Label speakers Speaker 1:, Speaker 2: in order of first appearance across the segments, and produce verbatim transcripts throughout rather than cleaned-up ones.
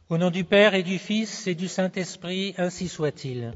Speaker 1: Au nom du Père et du Fils et du Saint-Esprit, ainsi soit-il.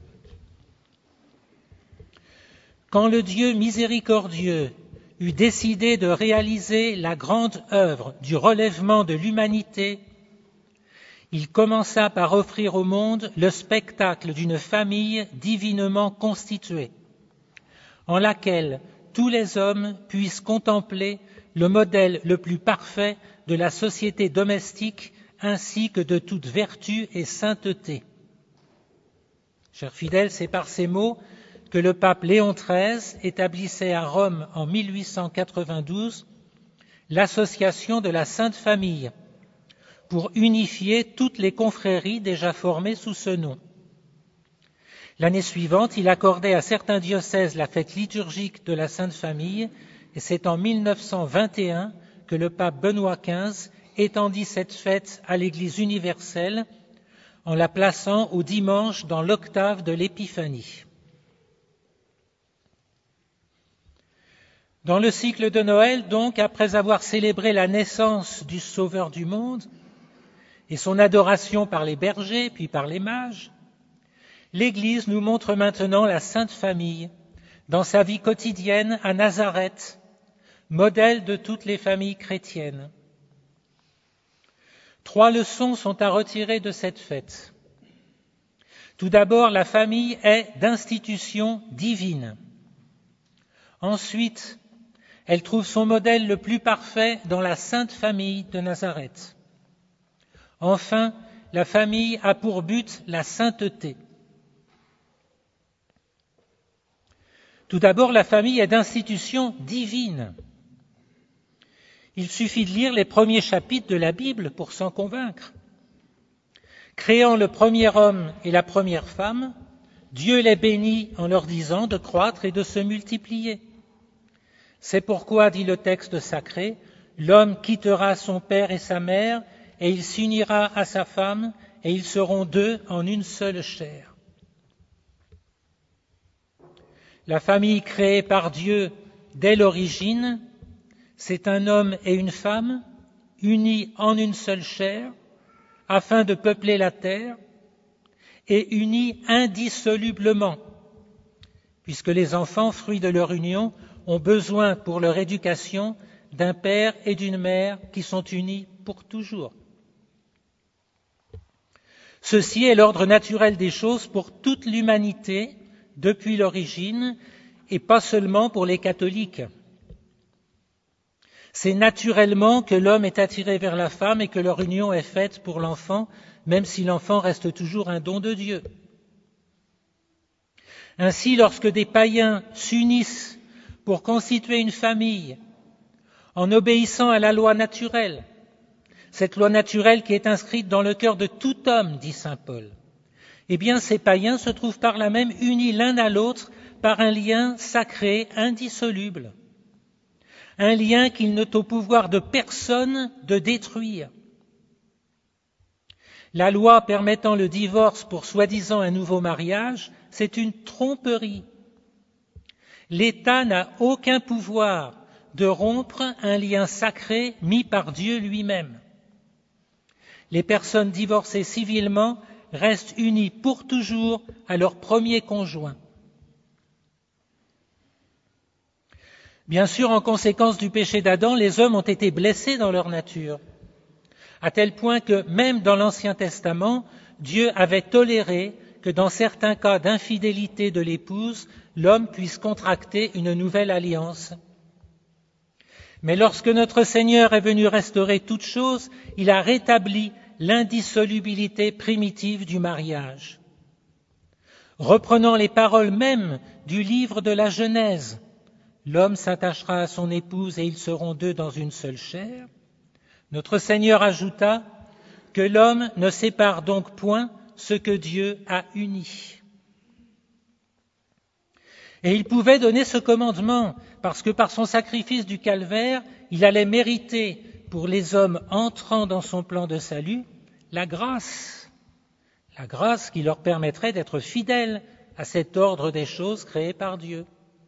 Speaker 1: Quand le Dieu miséricordieux eut décidé de réaliser la grande œuvre du relèvement de l'humanité, il commença par offrir au monde le spectacle d'une famille divinement constituée, en laquelle tous les hommes puissent contempler le modèle le plus parfait de la société domestique ainsi que de toute vertu et sainteté. Chers fidèles, c'est par ces mots que le pape Léon treize établissait à Rome en mille huit cent quatre-vingt-douze l'association de la Sainte Famille pour unifier toutes les confréries déjà formées sous ce nom. L'année suivante, il accordait à certains diocèses la fête liturgique de la Sainte Famille et c'est en mille neuf cent vingt et un que le pape Benoît quinze étendit cette fête à l'Église universelle en la plaçant au dimanche dans l'octave de l'Épiphanie. Dans le cycle de Noël, donc, après avoir célébré la naissance du Sauveur du monde et son adoration par les bergers puis par les mages, l'Église nous montre maintenant la Sainte Famille dans sa vie quotidienne à Nazareth, modèle de toutes les familles chrétiennes. Trois leçons sont à retirer de cette fête. Tout d'abord, la famille est d'institution divine. Ensuite, elle trouve son modèle le plus parfait dans la Sainte Famille de Nazareth. Enfin, la famille a pour but la sainteté. Tout d'abord, la famille est d'institution divine. Il suffit de lire les premiers chapitres de la Bible pour s'en convaincre. Créant le premier homme et la première femme, Dieu les bénit en leur disant de croître et de se multiplier. C'est pourquoi, dit le texte sacré, l'homme quittera son père et sa mère, et il s'unira à sa femme, et ils seront deux en une seule chair. La famille créée par Dieu dès l'origine, c'est un homme et une femme unis en une seule chair, afin de peupler la terre, et unis indissolublement, puisque les enfants, fruits de leur union, ont besoin pour leur éducation d'un père et d'une mère qui sont unis pour toujours. Ceci est l'ordre naturel des choses pour toute l'humanité depuis l'origine et pas seulement pour les catholiques. C'est naturellement que l'homme est attiré vers la femme et que leur union est faite pour l'enfant, même si l'enfant reste toujours un don de Dieu. Ainsi, lorsque des païens s'unissent pour constituer une famille en obéissant à la loi naturelle, cette loi naturelle qui est inscrite dans le cœur de tout homme, dit saint Paul, eh bien ces païens se trouvent par là même unis l'un à l'autre par un lien sacré, indissoluble, un lien qu'il n'est au pouvoir de personne de détruire. La loi permettant le divorce pour soi-disant un nouveau mariage, c'est une tromperie. L'État n'a aucun pouvoir de rompre un lien sacré mis par Dieu lui-même. Les personnes divorcées civilement restent unies pour toujours à leur premier conjoint. Bien sûr, en conséquence du péché d'Adam, les hommes ont été blessés dans leur nature, à tel point que même dans l'Ancien Testament, Dieu avait toléré que dans certains cas d'infidélité de l'épouse, l'homme puisse contracter une nouvelle alliance. Mais lorsque notre Seigneur est venu restaurer toutes choses, il a rétabli l'indissolubilité primitive du mariage. Reprenant les paroles mêmes du livre de la Genèse, l'homme s'attachera à son épouse et ils seront deux dans une seule chair, notre Seigneur ajouta que l'homme ne sépare donc point ce que Dieu a uni. Et il pouvait donner ce commandement parce que par son sacrifice du calvaire, il allait mériter pour les hommes entrant dans son plan de salut la grâce, la grâce qui leur permettrait d'être fidèles à cet ordre des choses créées par Dieu.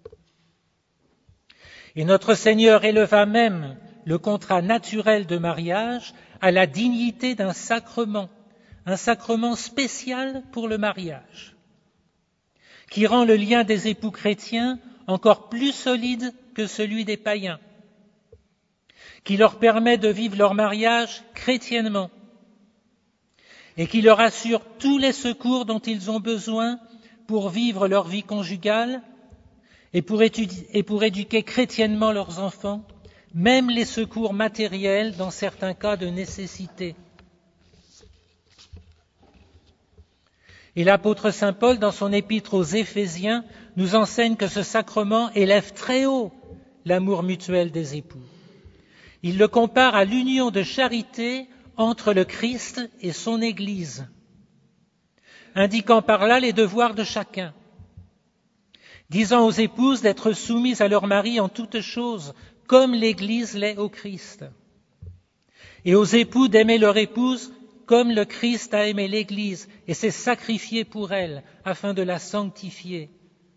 Speaker 1: Et notre Seigneur éleva même le contrat naturel de mariage à la dignité d'un sacrement, un sacrement spécial pour le mariage, qui rend le lien des époux chrétiens encore plus solide que celui des païens, qui leur permet de vivre leur mariage chrétiennement et qui leur assure tous les secours dont ils ont besoin pour vivre leur vie conjugale et pour, étudier, et pour éduquer chrétiennement leurs enfants, même les secours matériels dans certains cas de nécessité. Et l'apôtre saint Paul, dans son épître aux Éphésiens, nous enseigne que ce sacrement élève très haut l'amour mutuel des époux. Il le compare à l'union de charité entre le Christ et son Église, indiquant par là les devoirs de chacun, disant aux épouses d'être soumises à leur mari en toutes choses, comme l'Église l'est au Christ, et aux époux d'aimer leur épouse comme le Christ a aimé l'Église et s'est sacrifié pour elle afin de la sanctifier.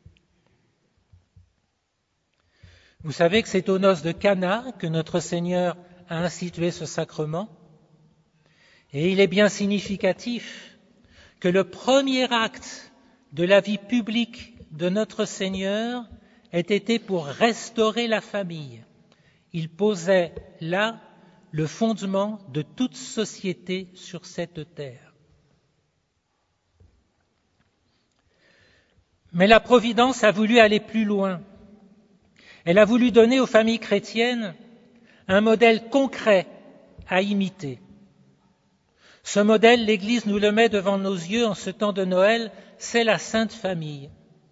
Speaker 1: Vous savez que c'est aux noces de Cana que notre Seigneur a institué ce sacrement, et il est bien significatif que le premier acte de la vie publique de notre Seigneur ait été pour restaurer la famille. Il posait là le fondement de toute société sur cette terre. Mais la Providence a voulu aller plus loin. Elle a voulu donner aux familles chrétiennes un modèle concret à imiter. Ce modèle, l'Église nous le met devant nos yeux en ce temps de Noël, c'est la Sainte Famille.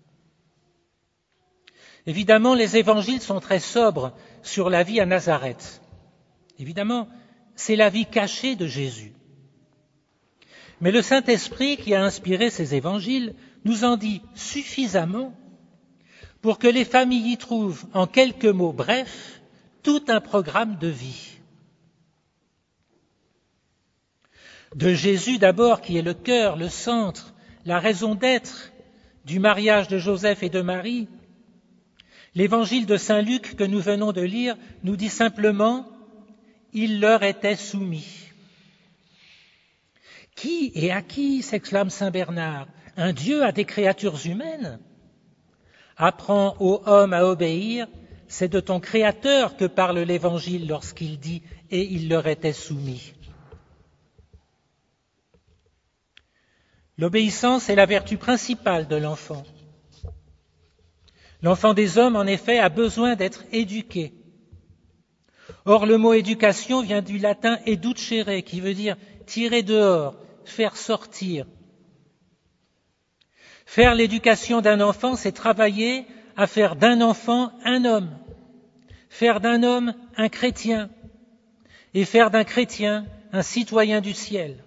Speaker 1: Évidemment, les évangiles sont très sobres sur la vie à Nazareth. Évidemment, c'est la vie cachée de Jésus. Mais le Saint-Esprit qui a inspiré ces évangiles nous en dit suffisamment pour que les familles y trouvent, en quelques mots brefs, tout un programme de vie. De Jésus d'abord, qui est le cœur, le centre, la raison d'être du mariage de Joseph et de Marie, l'évangile de saint Luc que nous venons de lire nous dit simplement « il leur était soumis ». Qui et à qui, s'exclame saint Bernard, un Dieu a des créatures humaines? Apprends ô homme à obéir, c'est de ton Créateur que parle l'Évangile lorsqu'il dit « et il leur était soumis ». L'obéissance est la vertu principale de l'enfant. L'enfant des hommes, en effet, a besoin d'être éduqué. Or, le mot éducation vient du latin educere, qui veut dire tirer dehors, faire sortir. Faire l'éducation d'un enfant, c'est travailler à faire d'un enfant un homme, faire d'un homme un chrétien, et faire d'un chrétien un citoyen du ciel.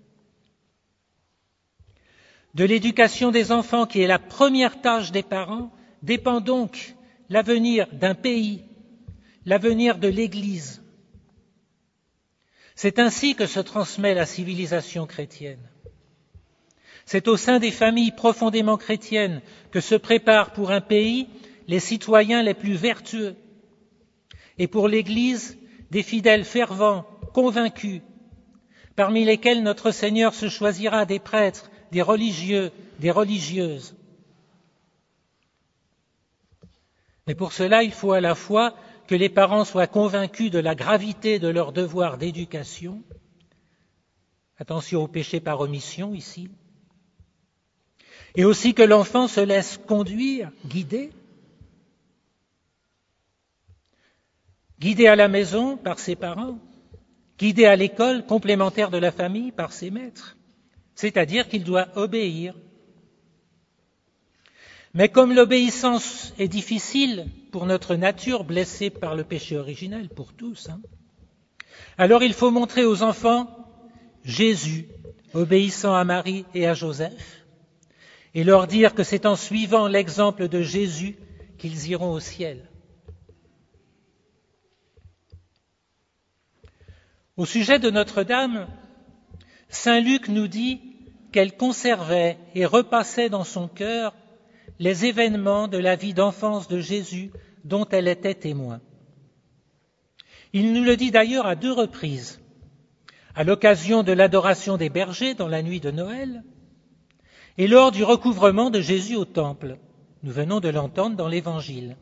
Speaker 1: De l'éducation des enfants, qui est la première tâche des parents, dépend donc l'avenir d'un pays, l'avenir de l'Église. C'est ainsi que se transmet la civilisation chrétienne. C'est au sein des familles profondément chrétiennes que se préparent pour un pays les citoyens les plus vertueux et pour l'Église des fidèles fervents, convaincus, parmi lesquels notre Seigneur se choisira des prêtres, des religieux, des religieuses. Mais pour cela, il faut à la fois que les parents soient convaincus de la gravité de leur devoir d'éducation. Attention au péché par omission ici. Et aussi que l'enfant se laisse conduire, guider. Guidé à la maison par ses parents, guidé à l'école complémentaire de la famille par ses maîtres. C'est-à-dire qu'il doit obéir. Mais comme l'obéissance est difficile pour notre nature blessée par le péché originel, pour tous, hein, alors il faut montrer aux enfants Jésus, obéissant à Marie et à Joseph, et leur dire que c'est en suivant l'exemple de Jésus qu'ils iront au ciel. Au sujet de Notre-Dame, saint Luc nous dit qu'elle conservait et repassait dans son cœur les événements de la vie d'enfance de Jésus dont elle était témoin. Il nous le dit d'ailleurs à deux reprises. à l'occasion de l'adoration des bergers dans la nuit de Noël, et lors du recouvrement de Jésus au temple. Nous venons de l'entendre dans l'Évangile.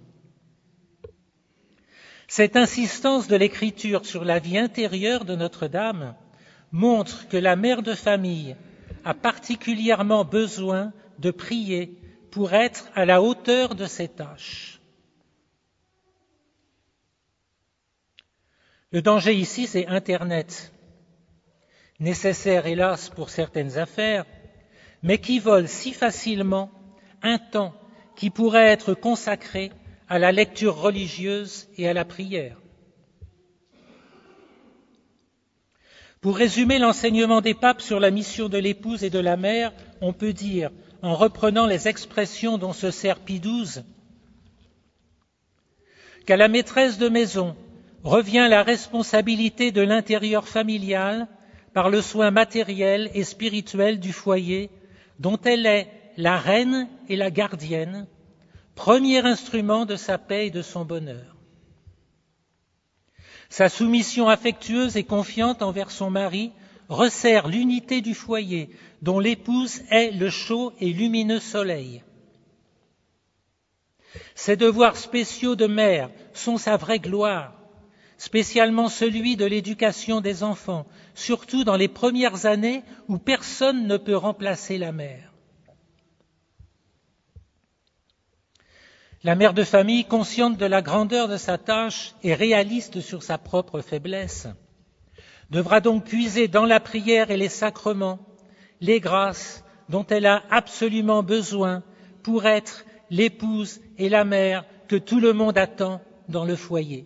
Speaker 1: Cette insistance de l'Écriture sur la vie intérieure de Notre-Dame montre que la mère de famille a particulièrement besoin de prier pour être à la hauteur de ses tâches. Le danger ici, c'est Internet, nécessaire hélas pour certaines affaires, mais qui vole si facilement un temps qui pourrait être consacré à la lecture religieuse et à la prière. Pour résumer l'enseignement des papes sur la mission de l'épouse et de la mère, on peut dire, en reprenant les expressions dont se sert Pie douze, qu'à la maîtresse de maison revient la responsabilité de l'intérieur familial par le soin matériel et spirituel du foyer, dont elle est la reine et la gardienne, premier instrument de sa paix et de son bonheur. Sa soumission affectueuse et confiante envers son mari resserre l'unité du foyer, dont l'épouse est le chaud et lumineux soleil. Ses devoirs spéciaux de mère sont sa vraie gloire, spécialement celui de l'éducation des enfants, surtout dans les premières années où personne ne peut remplacer la mère. La mère de famille, consciente de la grandeur de sa tâche et réaliste sur sa propre faiblesse, devra donc puiser dans la prière et les sacrements les grâces dont elle a absolument besoin pour être l'épouse et la mère que tout le monde attend dans le foyer.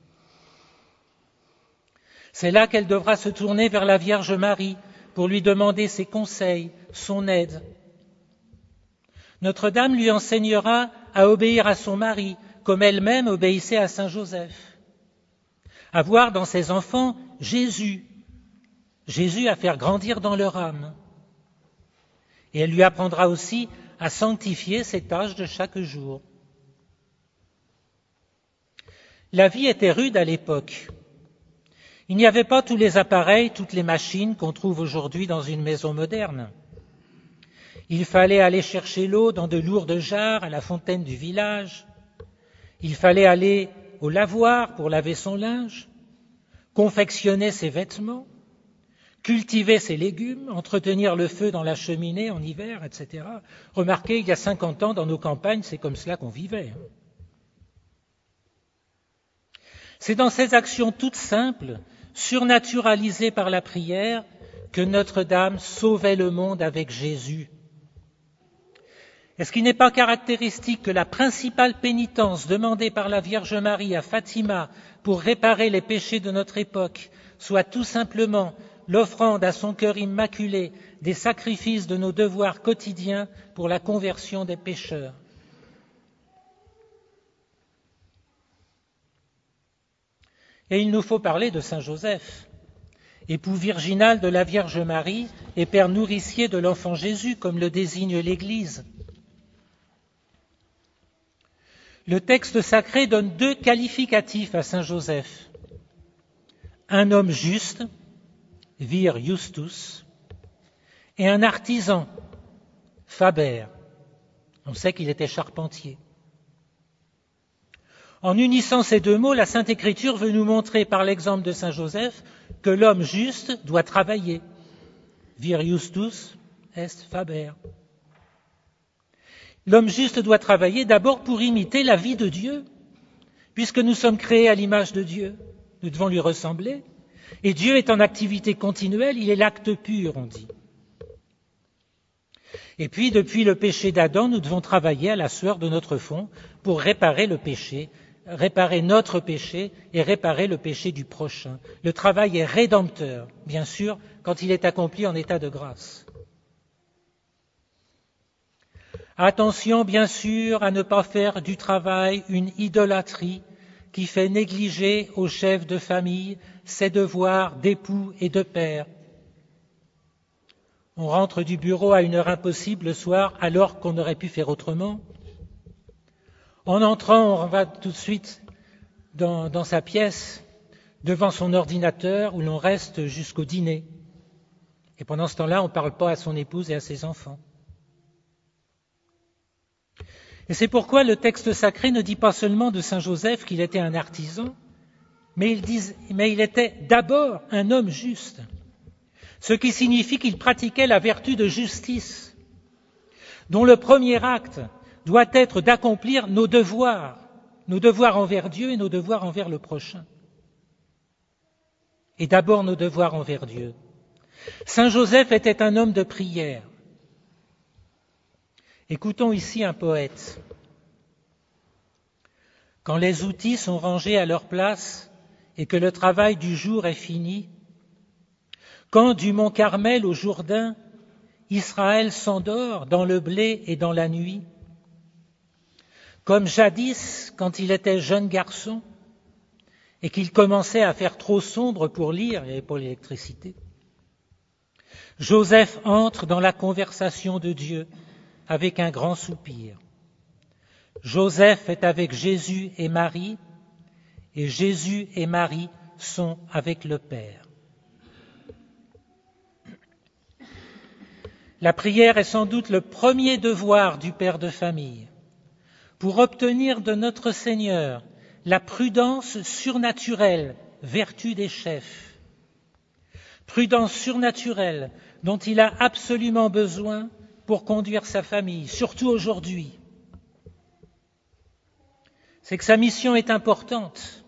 Speaker 1: C'est là qu'elle devra se tourner vers la Vierge Marie pour lui demander ses conseils, son aide. Notre-Dame lui enseignera à obéir à son mari, comme elle-même obéissait à Saint Joseph. À voir dans ses enfants Jésus, Jésus à faire grandir dans leur âme. Et elle lui apprendra aussi à sanctifier ses tâches de chaque jour. La vie était rude à l'époque. Il n'y avait pas tous les appareils, toutes les machines qu'on trouve aujourd'hui dans une maison moderne. Il fallait aller chercher l'eau dans de lourdes jarres à la fontaine du village. Il fallait aller au lavoir pour laver son linge, confectionner ses vêtements, cultiver ses légumes, entretenir le feu dans la cheminée en hiver, et cetera. Remarquez, il y a cinquante ans, dans nos campagnes, c'est comme cela qu'on vivait. C'est dans ces actions toutes simples, surnaturalisées par la prière, que Notre-Dame sauvait le monde avec Jésus. Est-ce qu'il n'est pas caractéristique que la principale pénitence demandée par la Vierge Marie à Fatima pour réparer les péchés de notre époque soit tout simplement l'offrande à son cœur immaculé des sacrifices de nos devoirs quotidiens pour la conversion des pécheurs? Et il nous faut parler de Saint Joseph, époux virginal de la Vierge Marie et père nourricier de l'enfant Jésus, comme le désigne l'Église. Le texte sacré donne deux qualificatifs à Saint Joseph. Un homme juste, vir justus, et un artisan, faber. On sait qu'il était charpentier. En unissant ces deux mots, la Sainte Écriture veut nous montrer par l'exemple de Saint Joseph que l'homme juste doit travailler. Vir justus est faber. L'homme juste doit travailler d'abord pour imiter la vie de Dieu, puisque nous sommes créés à l'image de Dieu. Nous devons lui ressembler. Et Dieu est en activité continuelle, il est l'acte pur, on dit. Et puis, depuis le péché d'Adam, nous devons travailler à la sueur de notre front pour réparer le péché, réparer notre péché et réparer le péché du prochain. Le travail est rédempteur, bien sûr, quand il est accompli en état de grâce. Attention, bien sûr, à ne pas faire du travail une idolâtrie qui fait négliger au chef de famille ses devoirs d'époux et de père. On rentre du bureau à une heure impossible le soir alors qu'on aurait pu faire autrement. En entrant, on va tout de suite dans, dans sa pièce, devant son ordinateur où l'on reste jusqu'au dîner. Et pendant ce temps-là, on ne parle pas à son épouse et à ses enfants. Et c'est pourquoi le texte sacré ne dit pas seulement de saint Joseph qu'il était un artisan, mais il, dit, mais il était d'abord un homme juste, ce qui signifie qu'il pratiquait la vertu de justice, dont le premier acte doit être d'accomplir nos devoirs, nos devoirs envers Dieu et nos devoirs envers le prochain. Et d'abord nos devoirs envers Dieu. Saint Joseph était un homme de prière. Écoutons ici un poète. Quand les outils sont rangés à leur place et que le travail du jour est fini, quand du mont Carmel au Jourdain, Israël s'endort dans le blé et dans la nuit, comme jadis quand il était jeune garçon et qu'il commençait à faire trop sombre pour lire, il n'y avait pas l'électricité, Joseph entre dans la conversation de Dieu avec un grand soupir. Joseph est avec Jésus et Marie, et Jésus et Marie sont avec le Père. La prière est sans doute le premier devoir du père de famille pour obtenir de notre Seigneur la prudence surnaturelle, vertu des chefs. Prudence surnaturelle dont il a absolument besoin pour conduire sa famille, surtout aujourd'hui. C'est que sa mission est importante.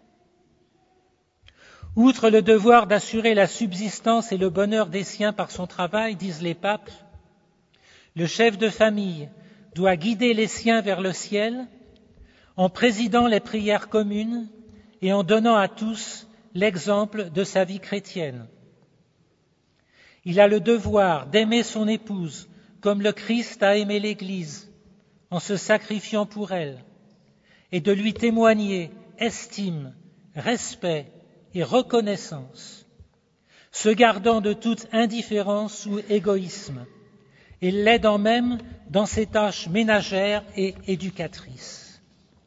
Speaker 1: Outre le devoir d'assurer la subsistance et le bonheur des siens par son travail, disent les papes, le chef de famille doit guider les siens vers le ciel en présidant les prières communes et en donnant à tous l'exemple de sa vie chrétienne. Il a le devoir d'aimer son épouse comme le Christ a aimé l'Église en se sacrifiant pour elle et de lui témoigner estime, respect et reconnaissance, se gardant de toute indifférence ou égoïsme et l'aidant même dans ses tâches ménagères et éducatrices.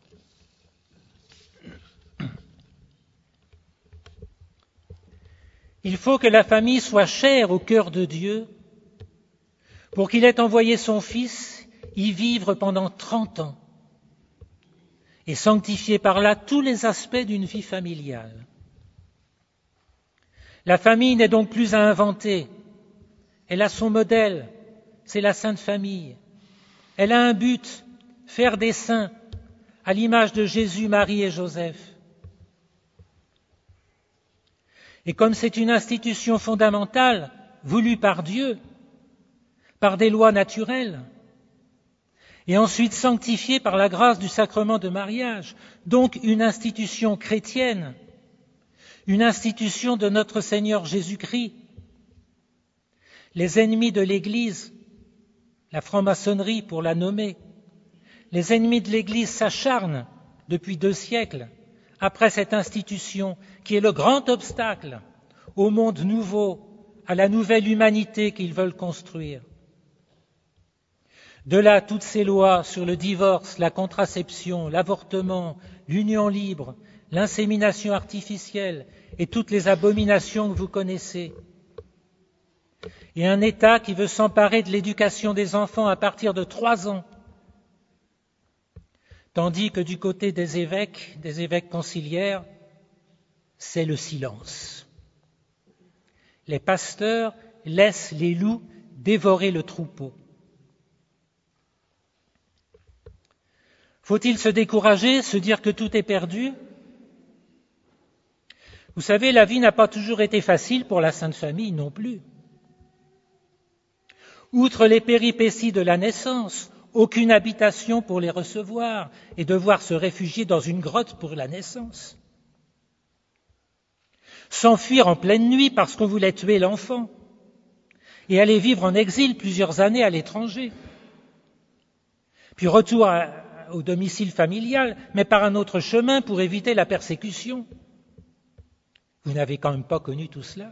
Speaker 1: Il faut que la famille soit chère au cœur de Dieu pour qu'il ait envoyé son Fils y vivre pendant trente ans et sanctifier par là tous les aspects d'une vie familiale. La famille n'est donc plus à inventer. Elle a son modèle, c'est la Sainte Famille. Elle a un but, faire des saints, à l'image de Jésus, Marie et Joseph. Et comme c'est une institution fondamentale, voulue par Dieu, par des lois naturelles, et ensuite sanctifiée par la grâce du sacrement de mariage, donc une institution chrétienne, une institution de notre Seigneur Jésus-Christ. Les ennemis de l'Église, la franc-maçonnerie pour la nommer, les ennemis de l'Église s'acharnent depuis deux siècles après cette institution qui est le grand obstacle au monde nouveau, à la nouvelle humanité qu'ils veulent construire. De là, toutes ces lois sur le divorce, la contraception, l'avortement, l'union libre, l'insémination artificielle et toutes les abominations que vous connaissez. Et un État qui veut s'emparer de l'éducation des enfants à partir de trois ans, tandis que du côté des évêques, des évêques conciliaires, c'est le silence. Les pasteurs laissent les loups dévorer le troupeau. Faut-il se décourager, se dire que tout est perdu ? Vous savez, la vie n'a pas toujours été facile pour la Sainte Famille non plus. Outre les péripéties de la naissance, aucune habitation pour les recevoir et devoir se réfugier dans une grotte pour la naissance. S'enfuir en pleine nuit parce qu'on voulait tuer l'enfant et aller vivre en exil plusieurs années à l'étranger. Puis retour à, au domicile familial, mais par un autre chemin pour éviter la persécution. Vous n'avez quand même pas connu tout cela.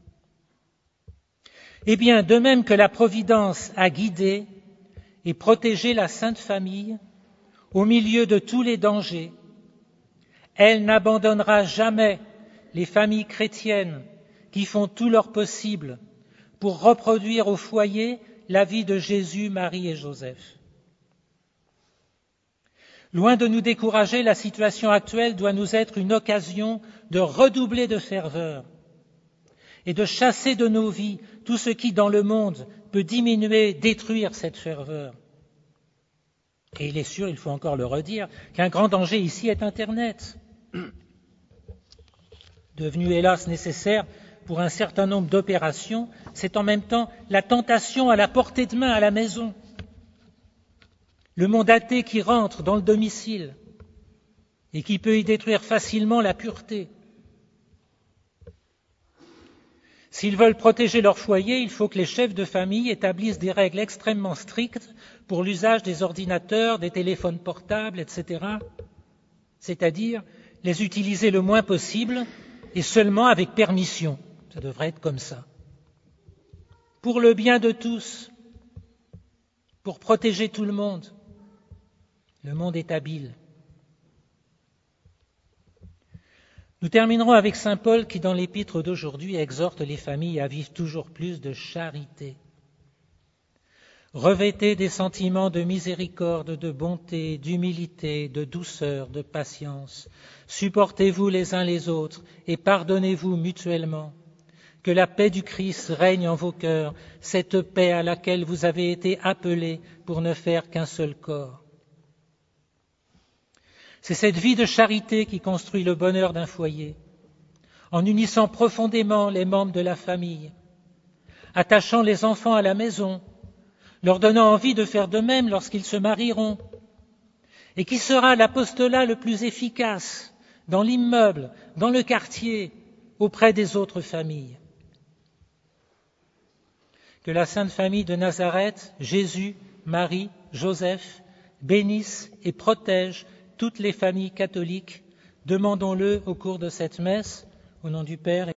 Speaker 1: Eh bien, de même que la Providence a guidé et protégé la Sainte Famille au milieu de tous les dangers, elle n'abandonnera jamais les familles chrétiennes qui font tout leur possible pour reproduire au foyer la vie de Jésus, Marie et Joseph. Loin de nous décourager, la situation actuelle doit nous être une occasion de redoubler de ferveur et de chasser de nos vies tout ce qui, dans le monde, peut diminuer, détruire cette ferveur. Et il est sûr, il faut encore le redire, qu'un grand danger ici est Internet, devenu hélas nécessaire pour un certain nombre d'opérations. C'est en même temps la tentation à la portée de main à la maison. Le monde athée qui rentre dans le domicile et qui peut y détruire facilement la pureté. S'ils veulent protéger leur foyer, il faut que les chefs de famille établissent des règles extrêmement strictes pour l'usage des ordinateurs, des téléphones portables, et cetera. C'est-à-dire les utiliser le moins possible et seulement avec permission. Ça devrait être comme ça. Pour le bien de tous, pour protéger tout le monde. Le monde est habile. Nous terminerons avec saint Paul qui, dans l'épître d'aujourd'hui, exhorte les familles à vivre toujours plus de charité. Revêtez des sentiments de miséricorde, de bonté, d'humilité, de douceur, de patience. Supportez-vous les uns les autres et pardonnez-vous mutuellement. Que la paix du Christ règne en vos cœurs, cette paix à laquelle vous avez été appelés pour ne faire qu'un seul corps. C'est cette vie de charité qui construit le bonheur d'un foyer, en unissant profondément les membres de la famille, attachant les enfants à la maison, leur donnant envie de faire de même lorsqu'ils se marieront, et qui sera l'apostolat le plus efficace dans l'immeuble, dans le quartier, auprès des autres familles. Que la Sainte Famille de Nazareth, Jésus, Marie, Joseph, bénisse et protège toutes les familles catholiques, demandons-le au cours de cette messe, au nom du Père et